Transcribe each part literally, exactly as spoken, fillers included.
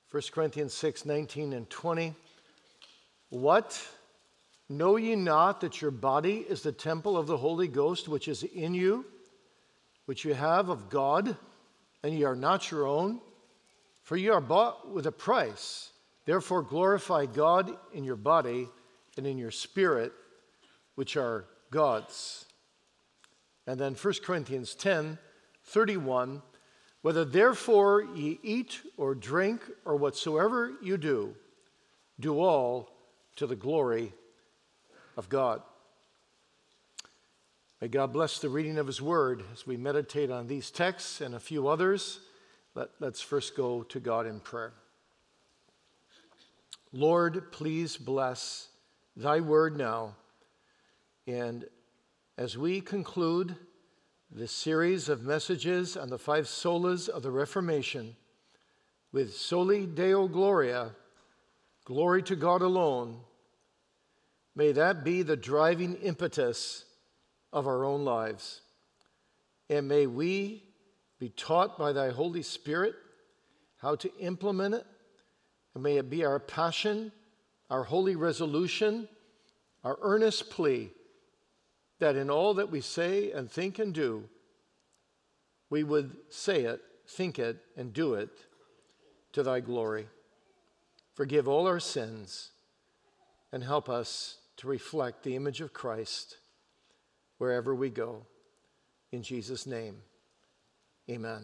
First Corinthians six, nineteen and twenty. What? Know ye not that your body is the temple of the Holy Ghost, which is in you, which you have of God, and ye are not your own? For ye are bought with a price. Therefore glorify God in your body and in your spirit, which are God's. And then First Corinthians ten, thirty-one. Whether therefore ye eat or drink or whatsoever you do, do all to the glory of God. May God bless the reading of his word as we meditate on these texts and a few others. Let, let's first go to God in prayer. Lord, please bless thy word now. And as we conclude this series of messages on the five solas of the Reformation with Soli Deo Gloria, glory to God alone, may that be the driving impetus of our own lives. And may we be taught by thy Holy Spirit how to implement it. And may it be our passion, our holy resolution, our earnest plea that in all that we say and think and do, we would say it, think it, and do it to thy glory. Forgive all our sins and help us to reflect the image of Christ wherever we go. In Jesus' name, amen.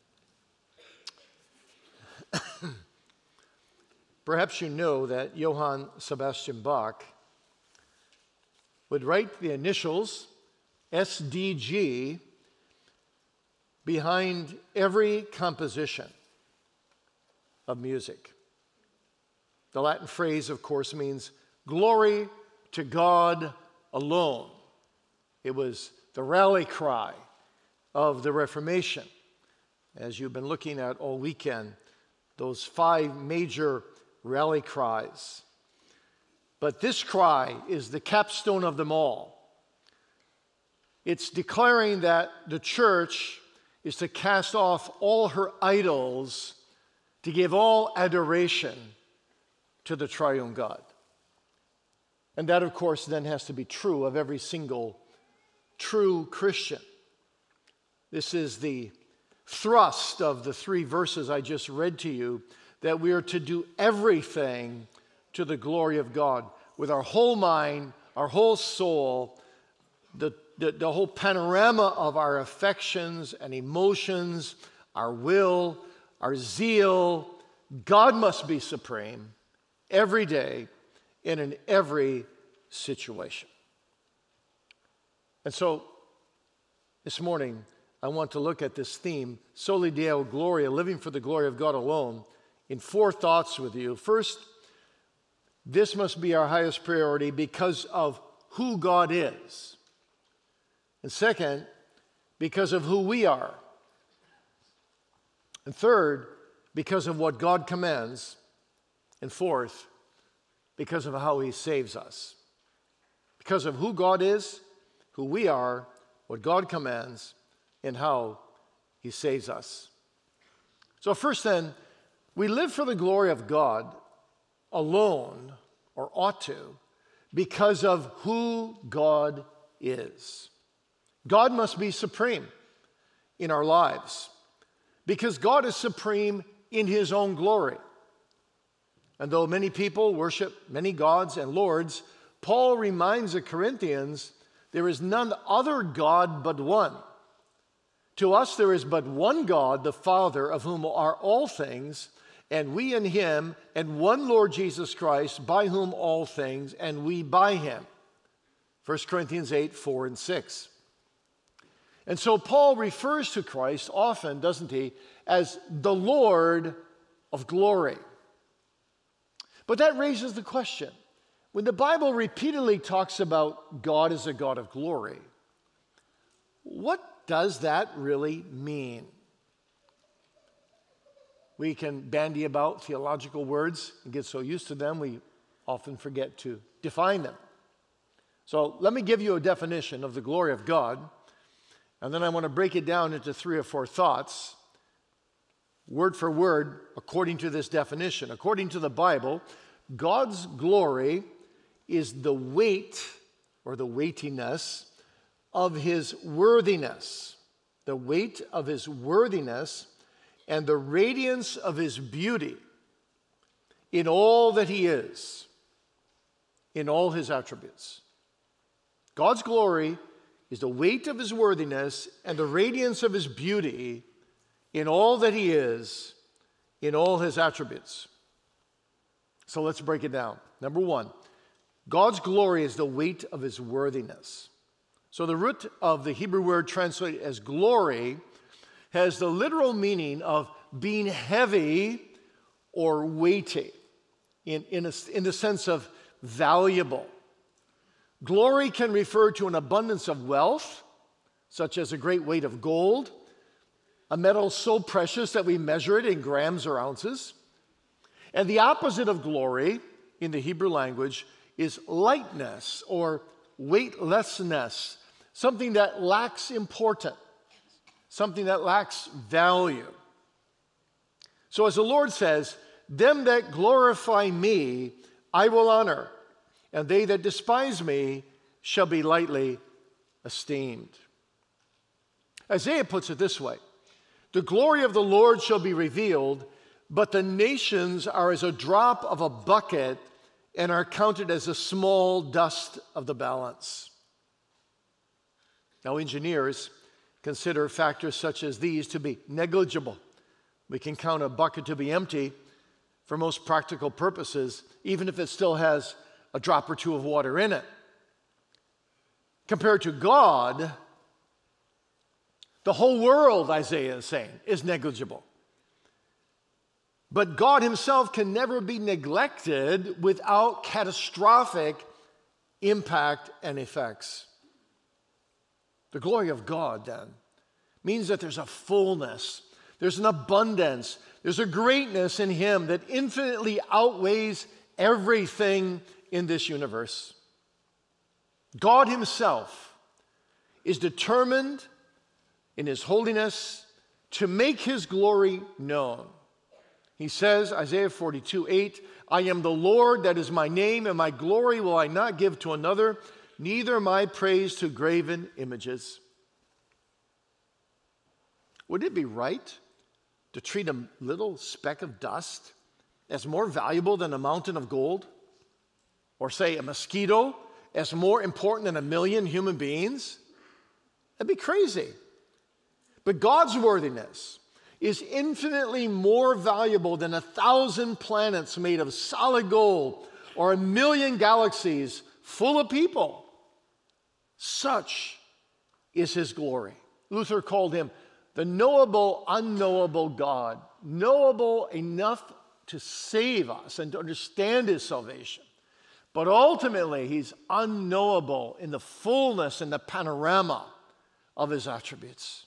Perhaps you know that Johann Sebastian Bach would write the initials S D G behind every composition of music. The Latin phrase, of course, means glory to God alone. It was the rally cry of the Reformation. As you've been looking at all weekend, those five major rally cries. But this cry is the capstone of them all. It's declaring that the church is to cast off all her idols, to give all adoration to the triune God. And that, of course, then has to be true of every single true Christian. This is the thrust of the three verses I just read to you, that we are to do everything to the glory of God with our whole mind, our whole soul, the, the, the whole panorama of our affections and emotions, our will, our zeal. God must be supreme every day and in every situation. And so this morning, I want to look at this theme, Soli Deo Gloria, living for the glory of God alone, in four thoughts with you. First, this must be our highest priority because of who God is. And second, because of who we are. And third, because of what God commands. And fourth, because of how he saves us. Because of who God is, who we are, what God commands, and how he saves us. So first then, we live for the glory of God alone, or ought to, because of who God is. God must be supreme in our lives, because God is supreme in his own glory. And though many people worship many gods and lords, Paul reminds the Corinthians there is none other God but one. To us there is but one God, the Father, of whom are all things, and we in him, and one Lord Jesus Christ, by whom all things, and we by him. First Corinthians eight, four and six. And so Paul refers to Christ often, doesn't he, as the Lord of glory. But that raises the question, when the Bible repeatedly talks about God as a God of glory, what does that really mean? We can bandy about theological words and get so used to them, we often forget to define them. So let me give you a definition of the glory of God, and then I want to break it down into three or four thoughts. word for word, according to this definition. According to the Bible, God's glory is the weight or the weightiness of his worthiness. The weight of his worthiness and the radiance of his beauty in all that he is, in all his attributes. God's glory is the weight of his worthiness and the radiance of his beauty in all that he is, in all his attributes. So let's break it down. Number one, God's glory is the weight of his worthiness. So the root of the Hebrew word translated as glory has the literal meaning of being heavy or weighty in, in, a, in the sense of valuable. Glory can refer to an abundance of wealth, such as a great weight of gold, a metal so precious that we measure it in grams or ounces. And the opposite of glory in the Hebrew language is lightness or weightlessness, something that lacks importance, something that lacks value. So as the Lord says, them that glorify me, I will honor, and they that despise me shall be lightly esteemed. Isaiah puts it this way, the glory of the Lord shall be revealed, but the nations are as a drop of a bucket and are counted as a small dust of the balance. Now, engineers consider factors such as these to be negligible. We can count a bucket to be empty for most practical purposes, even if it still has a drop or two of water in it. Compared to God, the whole world, Isaiah is saying, is negligible. But God himself can never be neglected without catastrophic impact and effects. The glory of God, then, means that there's a fullness, there's an abundance, there's a greatness in him that infinitely outweighs everything in this universe. God himself is determined in his holiness to make his glory known. He says, Isaiah forty-two eight, I am the Lord, that is my name, and my glory will I not give to another, neither my praise to graven images. Would it be right to treat a little speck of dust as more valuable than a mountain of gold? Or say a mosquito as more important than a million human beings? That'd be crazy. But God's worthiness is infinitely more valuable than a thousand planets made of solid gold or a million galaxies full of people. Such is his glory. Luther called him the knowable, unknowable God, knowable enough to save us and to understand his salvation. But ultimately, he's unknowable in the fullness and the panorama of his attributes.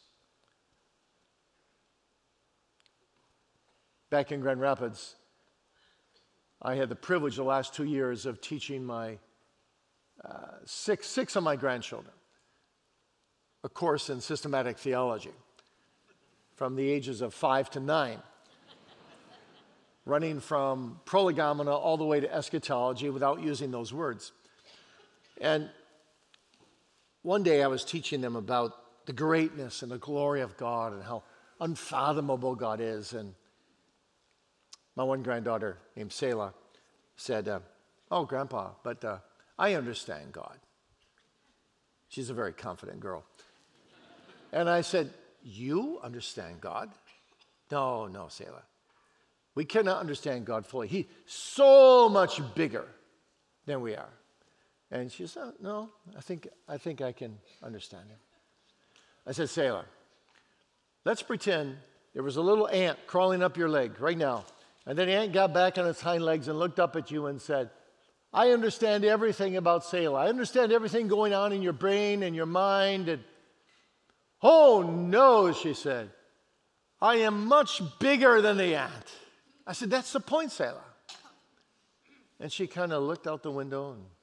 Back in Grand Rapids, I had the privilege the last two years of teaching my uh, six, six of my grandchildren a course in systematic theology from the ages of five to nine, running from prolegomena all the way to eschatology without using those words. And one day I was teaching them about the greatness and the glory of God and how unfathomable God is. And my one granddaughter named Selah said, uh, oh, Grandpa, but uh, I understand God. She's a very confident girl. And I said, you understand God? No, no, Selah. We cannot understand God fully. He's so much bigger than we are. And she said, oh, no, I think, I think I can understand him. I said, Selah, let's pretend there was a little ant crawling up your leg right now. And then the ant got back on its hind legs and looked up at you and said, I understand everything about Selah. I understand everything going on in your brain and your mind. And oh, no, she said, I am much bigger than the ant. I said, that's the point, Selah. And she kind of looked out the window and,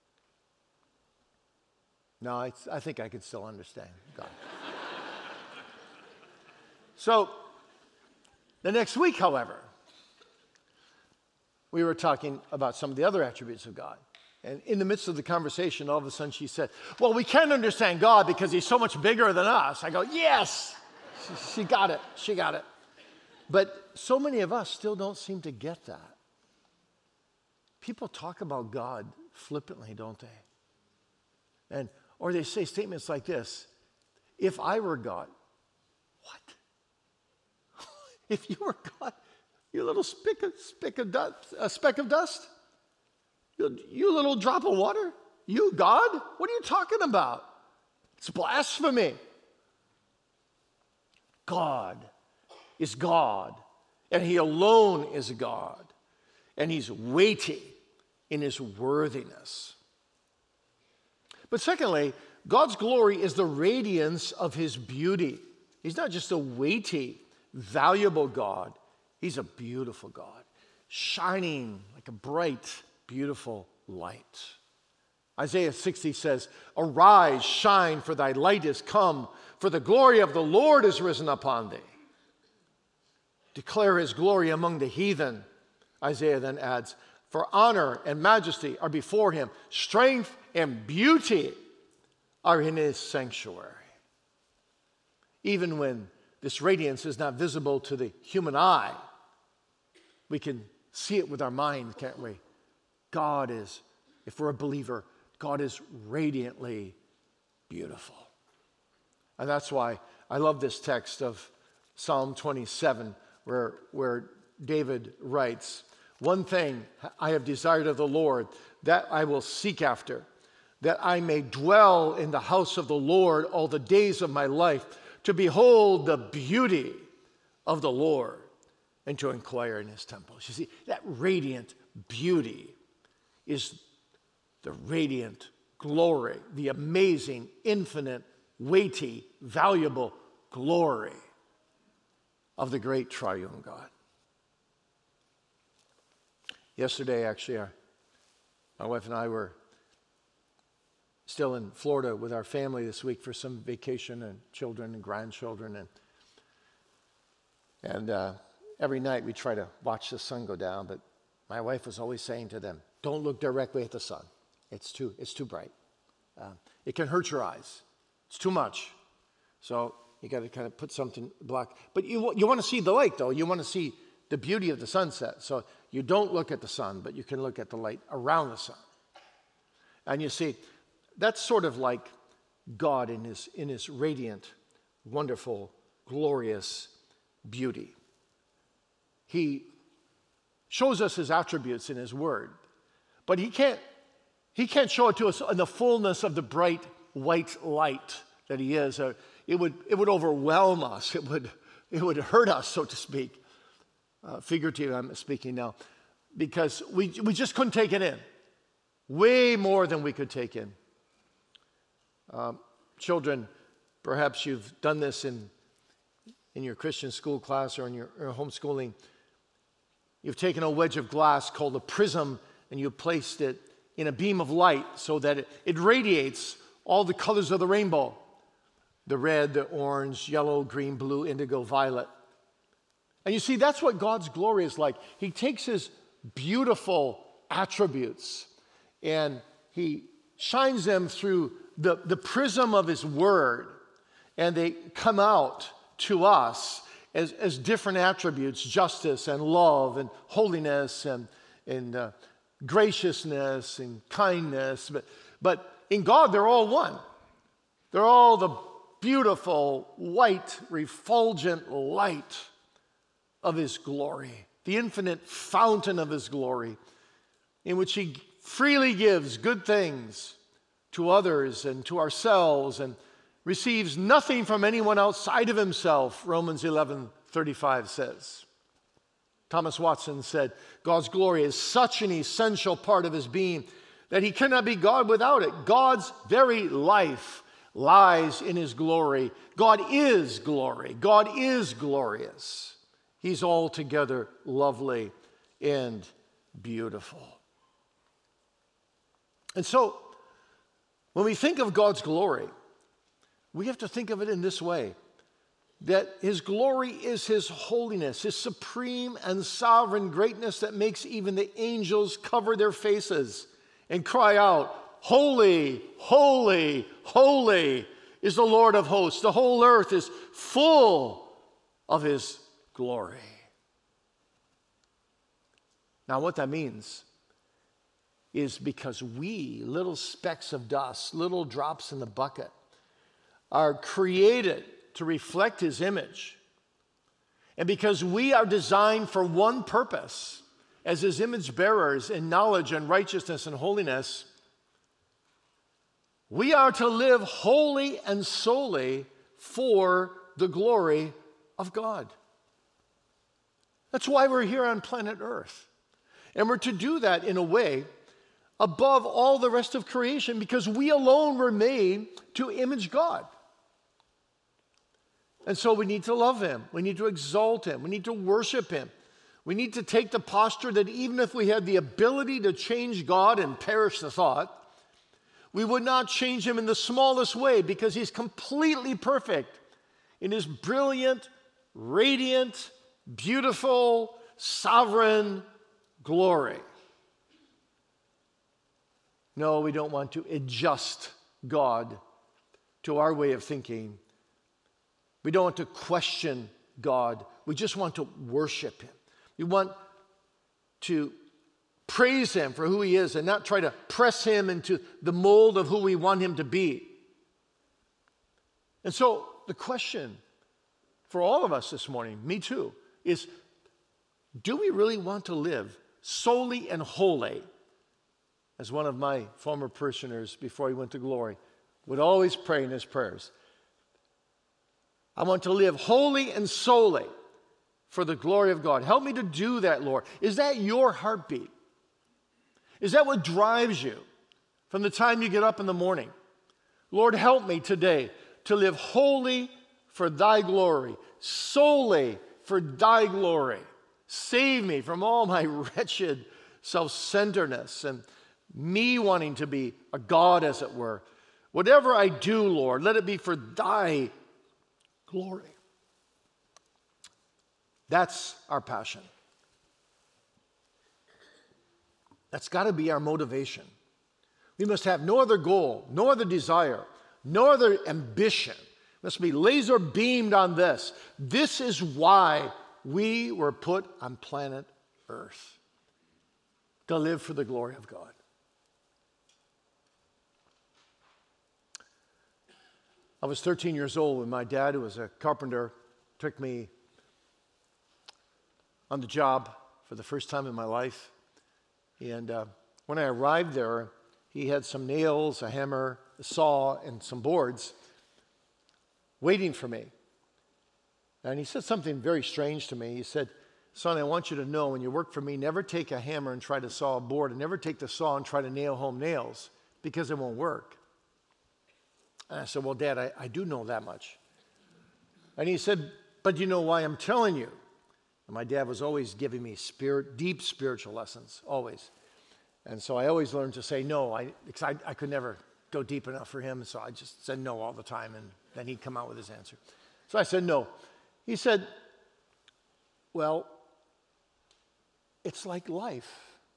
no, I, I think I can still understand God. So, The next week, however, we were talking about some of the other attributes of God. And in the midst of the conversation, all of a sudden she said, well, we can't understand God because he's so much bigger than us. I go, yes, she, she got it. She got it. But so many of us still don't seem to get that. People talk about God flippantly, don't they? And or they say statements like this: if I were God, what? If you were God, you little speck of, speck of dust, a speck of dust? You, you little drop of water? You, God? What are you talking about? It's blasphemy. God is God, and he alone is God, and he's weighty in his worthiness. But secondly, God's glory is the radiance of his beauty. He's not just a weighty, valuable God. He's a beautiful God, shining like a bright, beautiful light. Isaiah sixty says, arise, shine, for thy light is come, for the glory of the Lord is risen upon thee. Declare his glory among the heathen. Isaiah then adds, for honor and majesty are before him. Strength and beauty are in his sanctuary. Even when this radiance is not visible to the human eye, we can see it with our mind, can't we? God is, if we're a believer, God is radiantly beautiful. And that's why I love this text of Psalm twenty-seven, where, where David writes, one thing I have desired of the Lord, that I will seek after, that I may dwell in the house of the Lord all the days of my life, to behold the beauty of the Lord and to inquire in his temples. You see, that radiant beauty is the radiant glory, the amazing, infinite, weighty, valuable glory of the great triune God. Yesterday, actually, our, my wife and I were still in Florida with our family this week for some vacation and children and grandchildren. And, and uh, every night we try to watch the sun go down, but my wife was always saying to them, don't look directly at the sun. It's too, it's too bright. Uh, it can hurt your eyes. It's too much. So you got to kind of put something black. But you, you want to see the lake, though. You want to see the beauty of the sunset. So you don't look at the sun, but you can look at the light around the sun. And you see, that's sort of like God in his, in his radiant, wonderful, glorious beauty. He shows us his attributes in his word, but he can't, he can't show it to us in the fullness of the bright white light that he is. Uh, it would, it would overwhelm us. It would, it would hurt us, so to speak. Uh, figurative, I'm speaking now, because we, we just couldn't take it in. Way more than we could take in. Um, children, perhaps you've done this in, in your Christian school class or in your, your homeschooling. You've taken a wedge of glass called a prism and you placed it in a beam of light so that it, it radiates all the colors of the rainbow. The red, the orange, yellow, green, blue, indigo, violet. And you see, that's what God's glory is like. He takes his beautiful attributes and he shines them through the, the prism of his word, and they come out to us as, as different attributes: justice and love and holiness and, and uh, graciousness and kindness. But, but in God, they're all one. They're all the beautiful, white, refulgent light of his glory, the infinite fountain of his glory, in which he freely gives good things to others and to ourselves and receives nothing from anyone outside of himself, Romans eleven thirty-five says. Thomas Watson said, God's glory is such an essential part of his being that he cannot be God without it. God's very life lies in his glory. God is glory. God is glorious. He's altogether lovely and beautiful. And so, when we think of God's glory, we have to think of it in this way. that his glory is his holiness, his supreme and sovereign greatness that makes even the angels cover their faces and cry out, "Holy, holy, holy is the Lord of hosts. The whole earth is full of his glory." Now, what that means is because we, little specks of dust, little drops in the bucket, are created to reflect his image, and because we are designed for one purpose as his image bearers in knowledge and righteousness and holiness, we are to live wholly and solely for the glory of God. That's why we're here on planet Earth. And we're to do that in a way above all the rest of creation, because we alone were made to image God. And so we need to love him. We need to exalt him. We need to worship him. We need to take the posture that even if we had the ability to change God and perish the thought, we would not change him in the smallest way, because he's completely perfect in his brilliant, radiant, beautiful, sovereign glory. No, we don't want to adjust God to our way of thinking. We don't want to question God. We just want to worship him. We want to praise him for who he is and not try to press him into the mold of who we want him to be. And so the question for all of us this morning, me too, is, do we really want to live solely and wholly, as one of my former parishioners before he went to glory would always pray in his prayers? I want to live wholly and solely for the glory of God. Help me to do that, Lord. Is that your heartbeat? Is that what drives you from the time you get up in the morning? Lord, help me today to live wholly for thy glory, solely for thy glory. Save me from all my wretched self-centeredness and me wanting to be a God, as it were. Whatever I do, Lord, let it be for thy glory. That's our passion. That's got to be our motivation. We must have no other goal, no other desire, no other ambition. We must be laser beamed on this. This is why we were put on planet Earth, to live for the glory of God. I was thirteen years old when my dad, who was a carpenter, took me on the job for the first time in my life. And uh, when I arrived there, he had some nails, a hammer, a saw, and some boards waiting for me. And he said something very strange to me. He said, "Son, I want you to know, when you work for me, never take a hammer and try to saw a board, and never take the saw and try to nail home nails, because it won't work." And I said, "Well, Dad, I, I do know that much." And he said, "But you know why I'm telling you?" And my dad was always giving me spirit, deep spiritual lessons, always. And so I always learned to say no, I, because I, I could never go deep enough for him, so I just said no all the time, and then he'd come out with his answer. So I said no. He said, "Well, it's like life.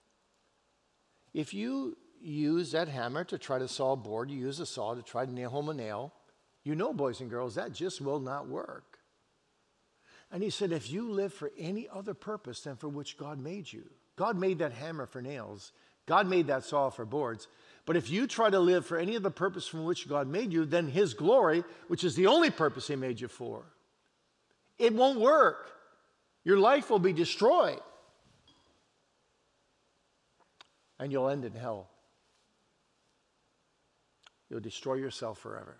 If you use that hammer to try to saw a board, you use a saw to try to nail home a nail, you know, boys and girls, that just will not work." And he said, if you live for any other purpose than for which God made you, God made that hammer for nails, God made that saw for boards, but if you try to live for any other purpose from which God made you, then his glory, which is the only purpose he made you for, it won't work. Your life will be destroyed. And you'll end in hell. You'll destroy yourself forever.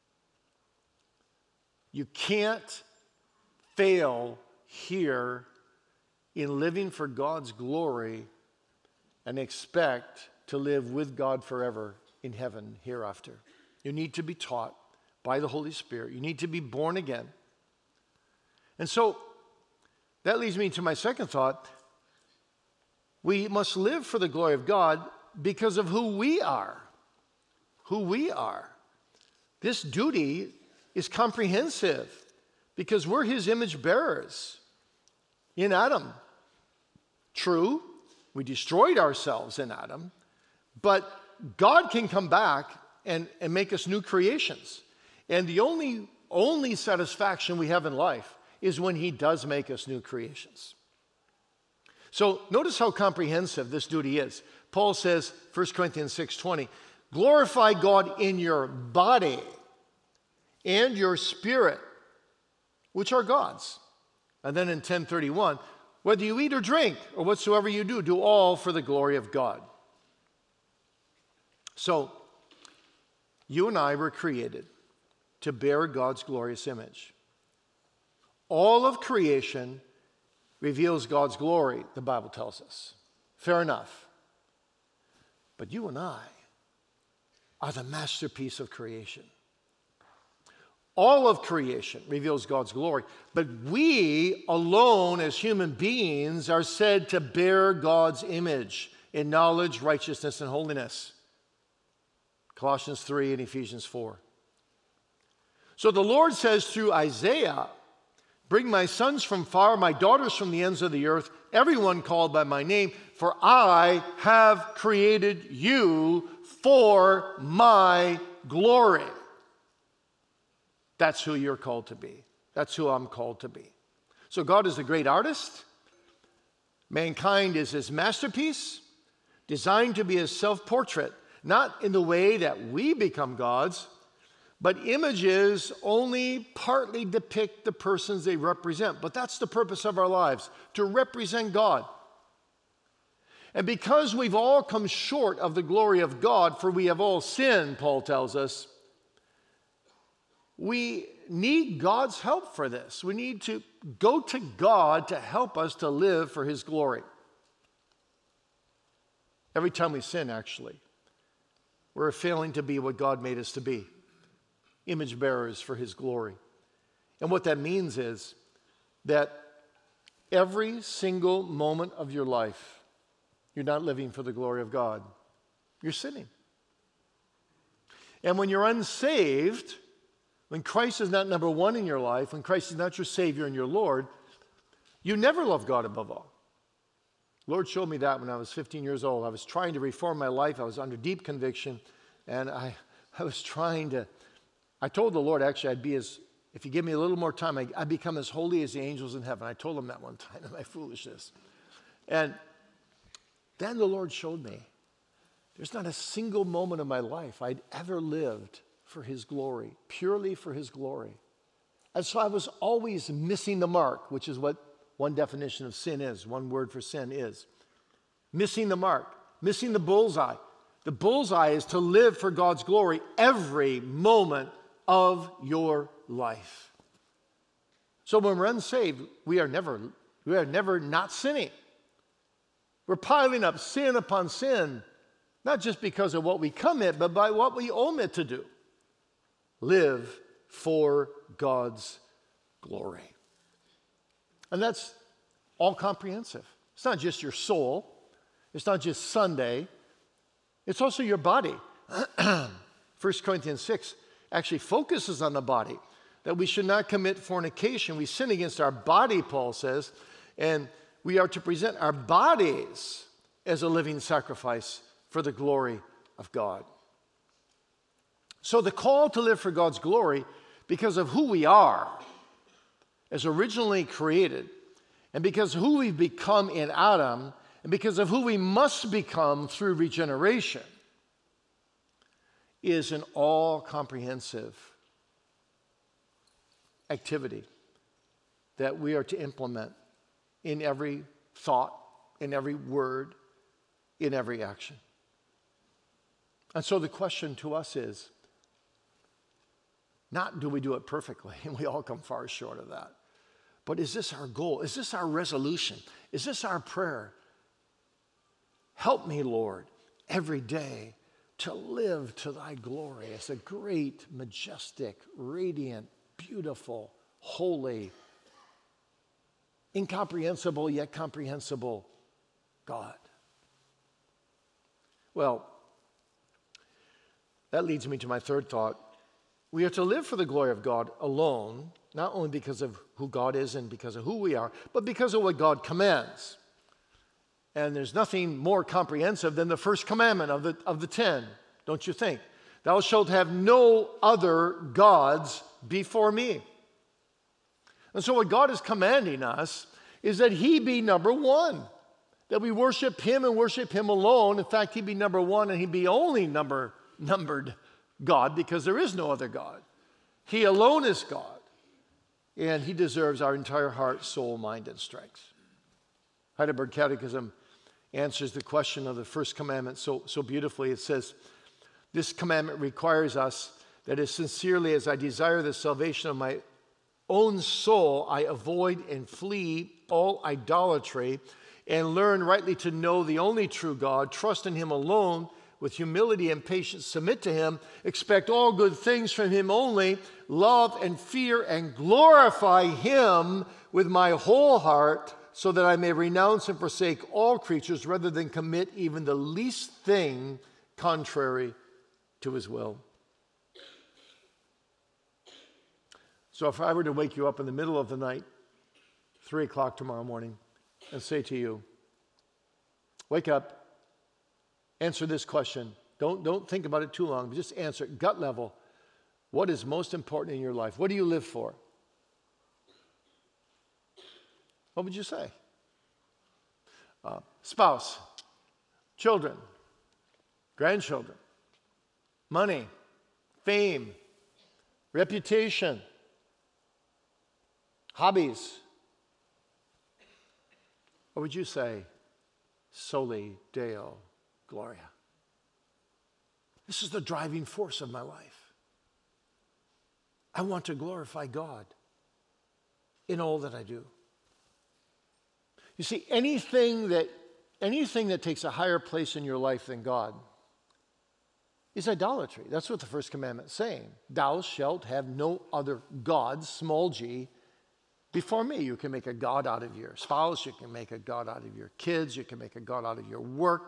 You can't fail here in living for God's glory and expect to live with God forever in heaven hereafter. You need to be taught by the Holy Spirit. You need to be born again. And so that leads me to my second thought. We must live for the glory of God because of who we are. Who we are. This duty is comprehensive. because we're his image bearers in Adam. True, we destroyed ourselves in Adam, but God can come back and, and make us new creations. And the only, only satisfaction we have in life is when he does make us new creations. So notice how comprehensive this duty is. Paul says, First Corinthians six twenty, glorify God in your body and your spirit, which are God's. And then in ten thirty-one, whether you eat or drink or whatsoever you do, do all for the glory of God. So, you and I were created to bear God's glorious image. All of creation reveals God's glory, the Bible tells us. Fair enough. But you and I are the masterpiece of creation. All of creation reveals God's glory, but we alone as human beings are said to bear God's image in knowledge, righteousness, and holiness. Colossians three and Ephesians four. So the Lord says through Isaiah, bring my sons from far, my daughters from the ends of the earth, everyone called by my name, for I have created you for my glory. That's who you're called to be. That's who I'm called to be. So God is the great artist. Mankind is his masterpiece, designed to be his self-portrait, not in the way that we become gods, but images only partly depict the persons they represent. But that's the purpose of our lives, to represent God. And because we've all come short of the glory of God, for we have all sinned, Paul tells us, we need God's help for this. We need to go to God to help us to live for his glory. Every time we sin, actually, we're failing to be what God made us to be, image bearers for his glory. And what that means is that every single moment of your life, you're not living for the glory of God. You're sinning. And when you're unsaved, when Christ is not number one in your life, when Christ is not your Savior and your Lord, you never love God above all. The Lord showed me that when I was fifteen years old. I was trying to reform my life. I was under deep conviction, and I, I was trying to, I told the Lord, actually, I'd be as, if you give me a little more time, I, I'd become as holy as the angels in heaven. I told him that one time in my foolishness. And then the Lord showed me, there's not a single moment of my life I'd ever lived for his glory, purely for his glory. And so I was always missing the mark, which is what one definition of sin is, one word for sin is. Missing the mark, missing the bullseye. The bullseye is to live for God's glory every moment of your life. So when we're unsaved, we are never, we are never not sinning. We're piling up sin upon sin, not just because of what we commit, but by what we omit to do. Live for God's glory. And that's all comprehensive. It's not just your soul. It's not just Sunday. It's also your body. First Corinthians six actually focuses on the body, that we should not commit fornication. We sin against our body, Paul says, and we are to present our bodies as a living sacrifice for the glory of God. So the call to live for God's glory, because of who we are as originally created, and because of who we've become in Adam, and because of who we must become through regeneration, is an all-comprehensive activity that we are to implement in every thought, in every word, in every action. And so the question to us is, not do we do it perfectly, and we all come far short of that, but is this our goal? Is this our resolution? Is this our prayer? Help me, Lord, every day to live to thy glory as a great, majestic, radiant, beautiful, holy, incomprehensible yet comprehensible God. Well, that leads me to my third thought. We are to live for the glory of God alone, not only because of who God is and because of who we are, but because of what God commands. And there's nothing more comprehensive than the first commandment of the, of the ten, don't you think? Thou shalt have no other gods before me. And so what God is commanding us is that he be number one, that we worship him and worship him alone. In fact, he be number one and he be only number numbered God, because there is no other God. He alone is God, and he deserves our entire heart, soul, mind, and strength. Heidelberg Catechism answers the question of the first commandment so, so beautifully. It says, this commandment requires us that as sincerely as I desire the salvation of my own soul, I avoid and flee all idolatry and learn rightly to know the only true God, trust in him alone, with humility and patience submit to him, expect all good things from him only, love and fear and glorify him with my whole heart, so that I may renounce and forsake all creatures rather than commit even the least thing contrary to his will. So if I were to wake you up in the middle of the night, three o'clock tomorrow morning, and say to you, wake up, answer this question. Don't, don't think about it too long, but just answer it, gut level. What is most important in your life? What do you live for? What would you say? Uh, spouse, children, grandchildren, money, fame, reputation, hobbies. Or would you say, Soli Deo Gloria? This is the driving force of my life. I want to glorify God in all that I do. You see, anything that, anything that takes a higher place in your life than God is idolatry. That's what the first commandment is saying. Thou shalt have no other gods, small g, before me. You can make a god out of your spouse. You can make a god out of your kids. You can make a god out of your work.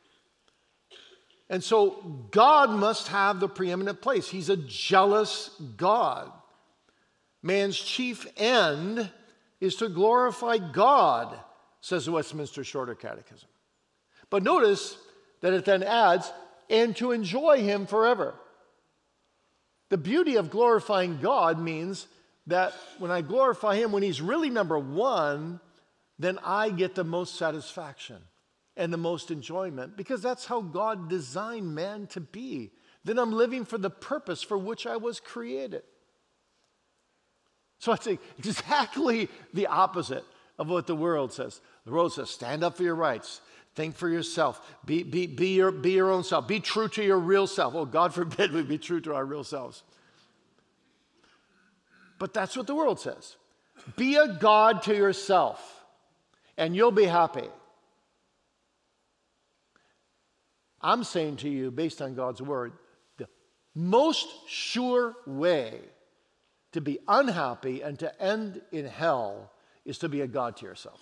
And so God must have the preeminent place. He's a jealous God. Man's chief end is to glorify God, says the Westminster Shorter Catechism. But notice that it then adds, and to enjoy him forever. The beauty of glorifying God means that when I glorify him, when he's really number one, then I get the most satisfaction and the most enjoyment, because that's how God designed man to be. Then I'm living for the purpose for which I was created. So it's exactly the opposite of what the world says. The world says, stand up for your rights. Think for yourself. Be, be, be, your, be your own self. Be true to your real self. Oh, God forbid we be true to our real selves. But that's what the world says. Be a God to yourself, and you'll be happy. I'm saying to you, based on God's word, the most sure way to be unhappy and to end in hell is to be a God to yourself.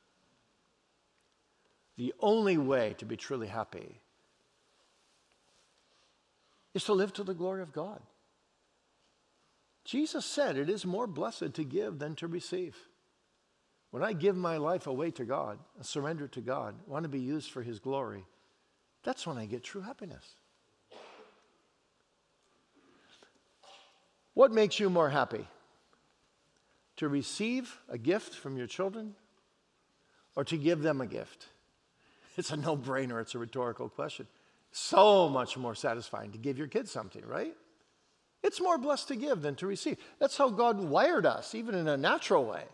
The only way to be truly happy is to live to the glory of God. Jesus said it is more blessed to give than to receive. When I give my life away to God, I surrender to God, I want to be used for his glory, that's when I get true happiness. What makes you more happy? To receive a gift from your children or to give them a gift? It's a no-brainer. It's a rhetorical question. So much more satisfying to give your kids something, right? It's more blessed to give than to receive. That's how God wired us, even in a natural way.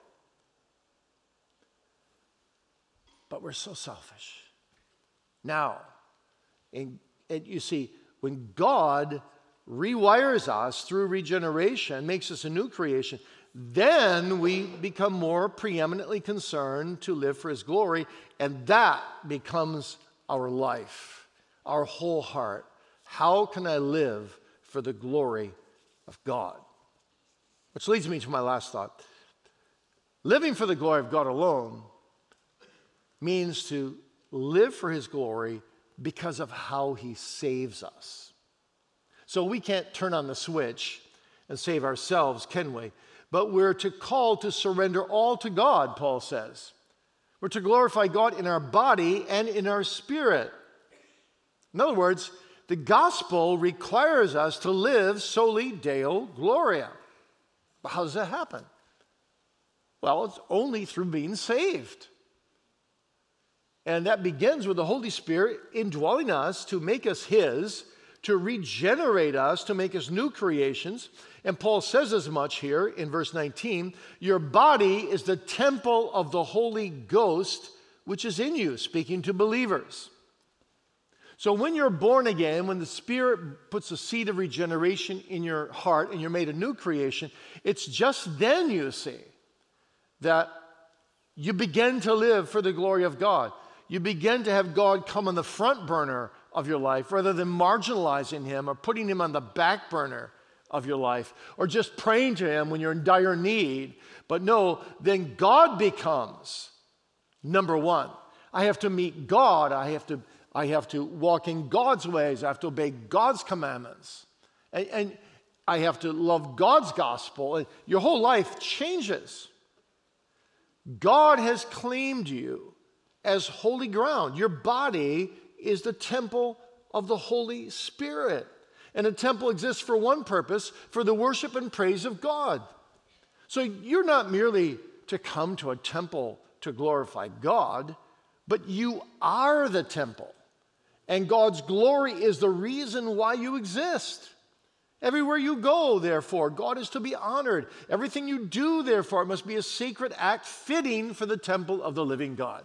But we're so selfish. Now, and, and you see, when God rewires us through regeneration, makes us a new creation, then we become more preeminently concerned to live for his glory, and that becomes our life, our whole heart. How can I live for the glory of God? Which leads me to my last thought. Living for the glory of God alone means to live for his glory because of how he saves us. So we can't turn on the switch and save ourselves, can we? but we're to call to surrender all to God, Paul says. We're to glorify God in our body and in our spirit. In other words, the gospel requires us to live soli Deo Gloria. But how does that happen? Well, it's only through being saved. And that begins with the Holy Spirit indwelling us to make us His, to regenerate us, to make us new creations. And Paul says as much here in verse nineteen, your body is the temple of the Holy Ghost, which is in you, speaking to believers. So when you're born again, when the Spirit puts a seed of regeneration in your heart and you're made a new creation, it's just then, you see, that you begin to live for the glory of God. You begin to have God come on the front burner of your life rather than marginalizing Him or putting Him on the back burner of your life or just praying to Him when you're in dire need. But no, then God becomes number one. I have to meet God. I have to, I have to walk in God's ways. I have to obey God's commandments. And, and I have to love God's gospel. And your whole life changes. God has claimed you as holy ground. Your body is the temple of the Holy Spirit. And a temple exists for one purpose, for the worship and praise of God. So you're not merely to come to a temple to glorify God, but you are the temple. And God's glory is the reason why you exist. Everywhere you go, therefore, God is to be honored. Everything you do, therefore, must be a sacred act fitting for the temple of the living God.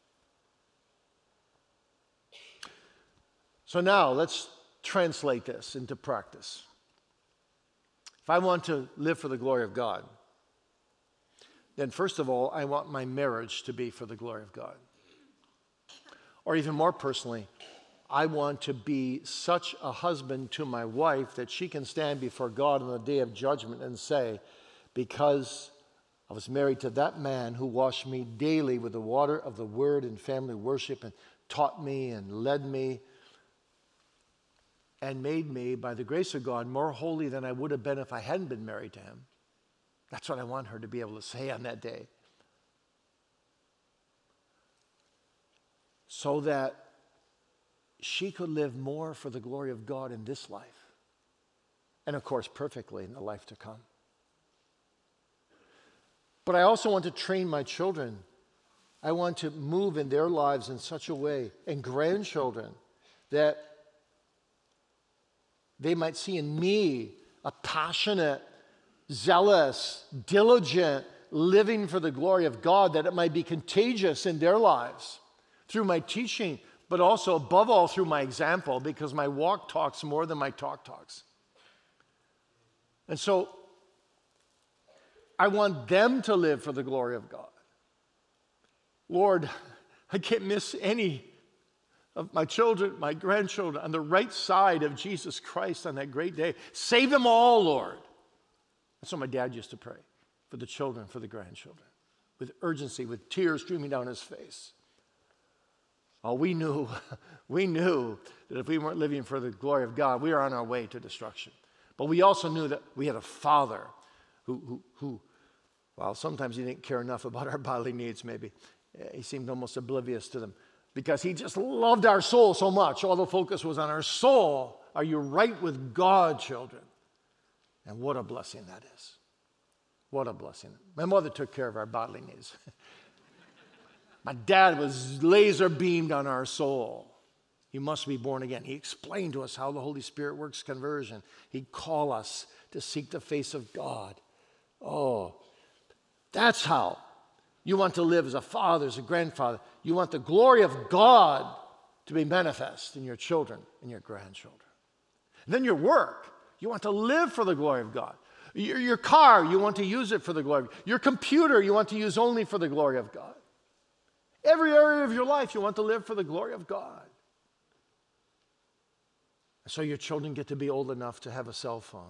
So now, let's translate this into practice. If I want to live for the glory of God, then first of all, I want my marriage to be for the glory of God. Or even more personally, I want to be such a husband to my wife that she can stand before God on the day of judgment and say, because I was married to that man who washed me daily with the water of the word and family worship and taught me and led me and made me, by the grace of God, more holy than I would have been if I hadn't been married to him. That's what I want her to be able to say on that day. So that she could live more for the glory of God in this life. And of course, perfectly in the life to come. But I also want to train my children. I want to move in their lives in such a way, and grandchildren, that they might see in me a passionate, zealous, diligent living for the glory of God, that it might be contagious in their lives through my teaching, but also above all through my example, because my walk talks more than my talk talks. And so I want them to live for the glory of God. Lord, I can't miss any of my children, my grandchildren, on the right side of Jesus Christ on that great day. Save them all, Lord. That's what my dad used to pray for the children, for the grandchildren, with urgency, with tears streaming down his face. Oh, we knew, we knew that if we weren't living for the glory of God, we were on our way to destruction. But we also knew that we had a Father who, who, who well, sometimes he didn't care enough about our bodily needs, maybe. He seemed almost oblivious to them because he just loved our soul so much. All the focus was on our soul. Are you right with God, children? And what a blessing that is. What a blessing. My mother took care of our bodily needs. My dad was laser beamed on our soul. You must be born again. He explained to us how the Holy Spirit works conversion. He'd call us to seek the face of God. Oh, that's how you want to live as a father, as a grandfather. You want the glory of God to be manifest in your children and your grandchildren. And then your work, you want to live for the glory of God. Your, your car, you want to use it for the glory of God. Your computer, you want to use only for the glory of God. Every area of your life, you want to live for the glory of God. So your children get to be old enough to have a cell phone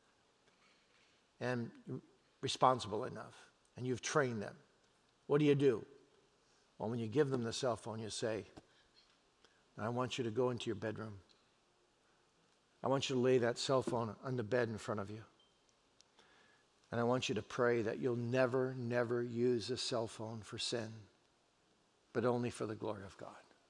and responsible enough, and you've trained them. What do you do? Well, when you give them the cell phone, you say, I want you to go into your bedroom. I want you to lay that cell phone on the bed in front of you. And I want you to pray that you'll never, never use a cell phone for sin, but only for the glory of God.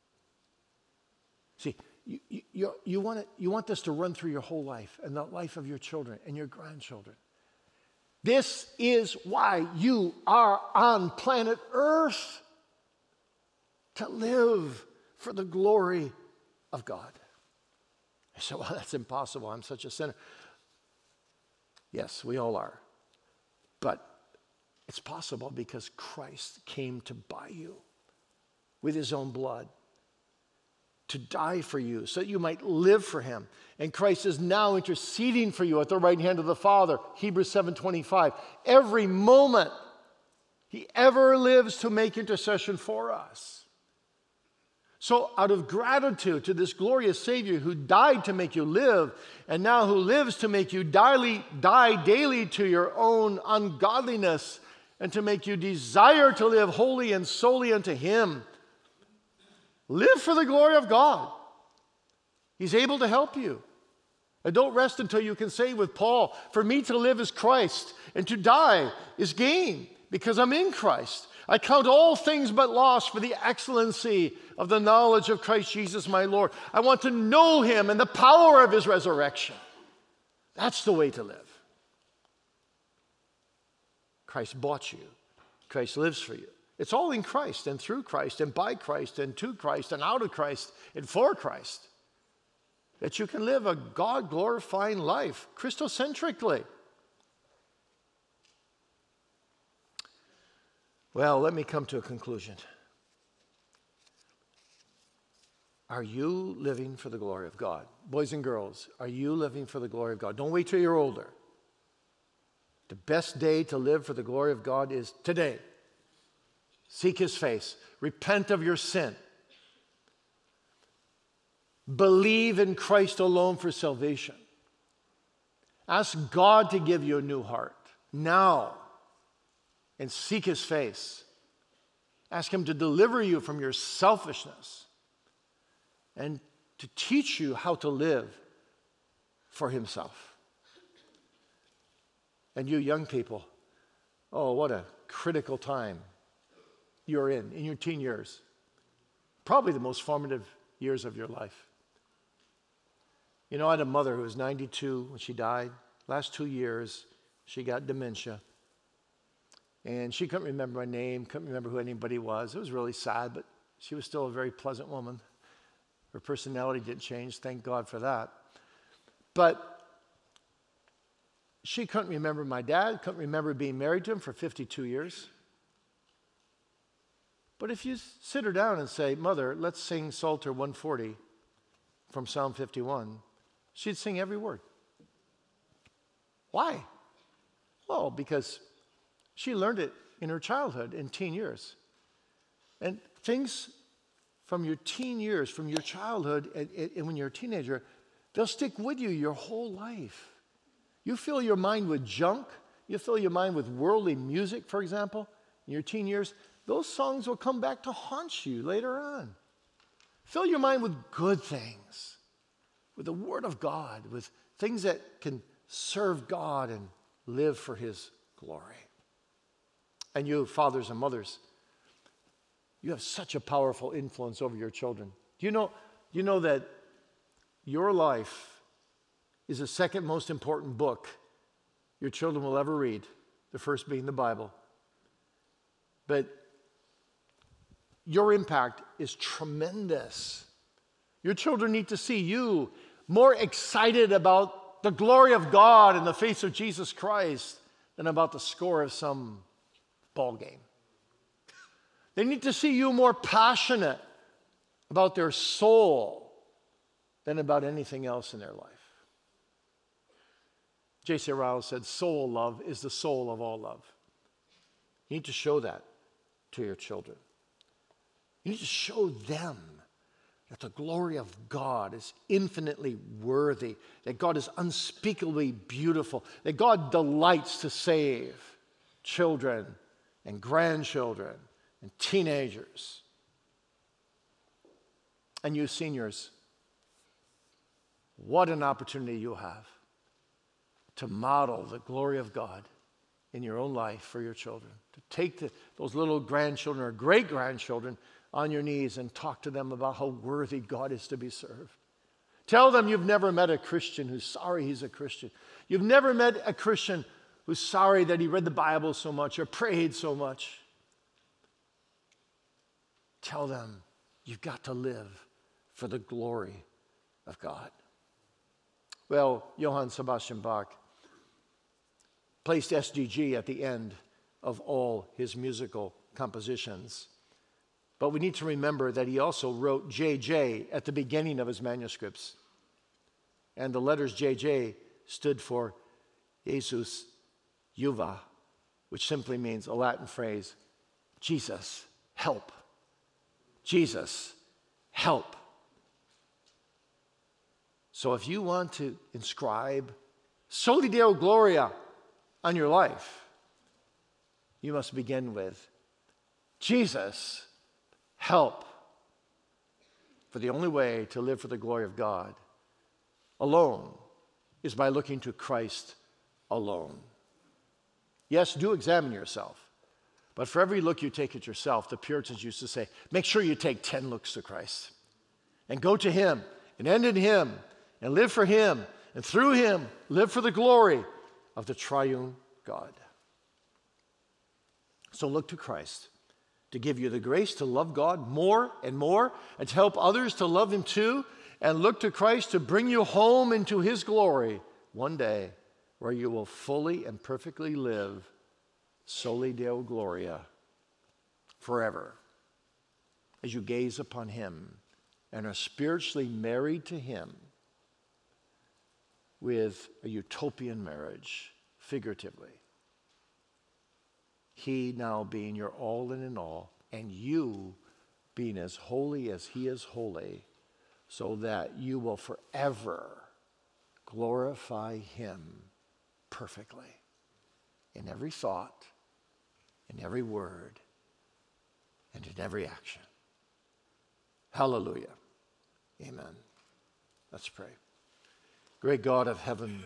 See, you, you, you, you, want it, you want this to run through your whole life and the life of your children and your grandchildren. This is why you are on planet Earth, to live for the glory of God. I said, well, that's impossible. I'm such a sinner. Yes, we all are. But it's possible because Christ came to buy you with his own blood, to die for you so that you might live for him. And Christ is now interceding for you at the right hand of the Father, Hebrews seven twenty-five. Every moment he ever lives to make intercession for us. So out of gratitude to this glorious Savior who died to make you live, and now who lives to make you daily, die daily to your own ungodliness, and to make you desire to live wholly and solely unto him, live for the glory of God. He's able to help you. And don't rest until you can say with Paul, for me to live is Christ, and to die is gain, because I'm in Christ. I count all things but loss for the excellency of the knowledge of Christ Jesus my Lord. I want to know him and the power of his resurrection. That's the way to live. Christ bought you. Christ lives for you. It's all in Christ and through Christ and by Christ and to Christ and out of Christ and for Christ that you can live a God-glorifying life Christocentrically. Well, let me come to a conclusion. Are you living for the glory of God? Boys and girls, are you living for the glory of God? Don't wait till you're older. The best day to live for the glory of God is today. Seek his face. Repent of your sin. Believe in Christ alone for salvation. Ask God to give you a new heart now. And seek his face. Ask him to deliver you from your selfishness and to teach you how to live for himself. And you young people, oh, what a critical time you're in, in your teen years. Probably the most formative years of your life. You know, I had a mother who was ninety-two when she died. Last two years, she got dementia. And she couldn't remember my name, couldn't remember who anybody was. It was really sad, but she was still a very pleasant woman. Her personality didn't change, thank God for that. But she couldn't remember my dad, couldn't remember being married to him for fifty-two years. But if you sit her down and say, Mother, let's sing Psalter one forty from Psalm fifty-one, she'd sing every word. Why? Well, because she learned it in her childhood, in teen years. And things from your teen years, from your childhood, and, and when you're a teenager, they'll stick with you your whole life. You fill your mind with junk. You fill your mind with worldly music, for example, in your teen years. Those songs will come back to haunt you later on. Fill your mind with good things, with the Word of God, with things that can serve God and live for his glory. And you, fathers and mothers, you have such a powerful influence over your children. Do you know, do you know that your life is the second most important book your children will ever read, the first being the Bible? But your impact is tremendous. Your children need to see you more excited about the glory of God in the face of Jesus Christ than about the score of some ball game. They need to see you more passionate about their soul than about anything else in their life. J C Ryle said, soul love is the soul of all love. You need to show that to your children. You need to show them that the glory of God is infinitely worthy, that God is unspeakably beautiful, that God delights to save children and grandchildren and teenagers. And you seniors, what an opportunity you have to model the glory of God in your own life for your children. To take the, those little grandchildren or great-grandchildren on your knees and talk to them about how worthy God is to be served. Tell them you've never met a Christian who's sorry he's a Christian. You've never met a Christian who's sorry that he read the Bible so much or prayed so much. Tell them you've got to live for the glory of God. Well, Johann Sebastian Bach placed S D G at the end of all his musical compositions. But we need to remember that he also wrote J J at the beginning of his manuscripts. And the letters J J stood for Jesus Juva, which simply means a Latin phrase, Jesus, help. Jesus, help. So if you want to inscribe Soli Deo Gloria on your life, you must begin with Jesus, help. For the only way to live for the glory of God alone is by looking to Christ alone. Yes, do examine yourself. But for every look you take at yourself, the Puritans used to say, make sure you take ten looks to Christ. And go to Him, and end in Him, and live for Him, and through Him, live for the glory of the triune God. So look to Christ to give you the grace to love God more and more, and to help others to love Him too, and look to Christ to bring you home into His glory one day, where you will fully and perfectly live Soli Deo Gloria forever, as you gaze upon Him and are spiritually married to Him with a utopian marriage, figuratively. He now being your all and in all, and you being as holy as He is holy, so that you will forever glorify Him perfectly in every thought, in every word, and in every action. Hallelujah. Amen. Let's pray. Great God of heaven,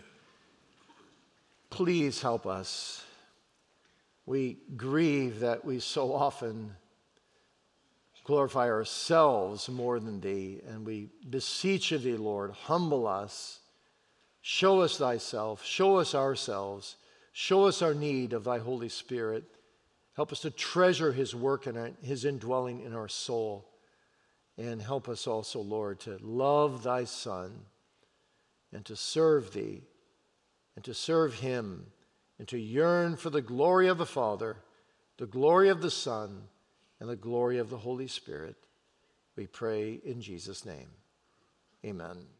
please help us. We grieve that we so often glorify ourselves more than Thee, and we beseech of Thee, Lord, humble us. Show us Thyself. Show us ourselves. Show us our need of Thy Holy Spirit. Help us to treasure His work and His indwelling in our soul. And help us also, Lord, to love Thy Son and to serve Thee and to serve Him and to yearn for the glory of the Father, the glory of the Son, and the glory of the Holy Spirit. We pray in Jesus' name. Amen.